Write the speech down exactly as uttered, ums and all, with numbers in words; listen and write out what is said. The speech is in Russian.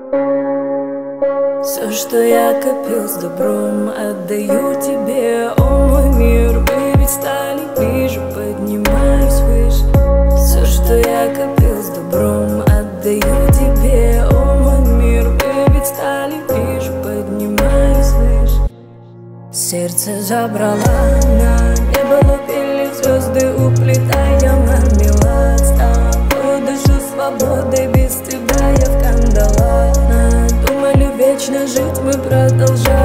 Все, что я копил с добром, отдаю тебе, о мой мир. Мы ведь стали ближе, поднимаюсь выше. Все, что я копил с добром, отдаю тебе, о мой мир. Мы ведь стали ближе, поднимаюсь выше. Сердце забрала на небо, лупили звезды, уплетая мармелад. С тобой дышу свободой, без тебя я в кандалах. Надумали вечно жить, мы продолжаем.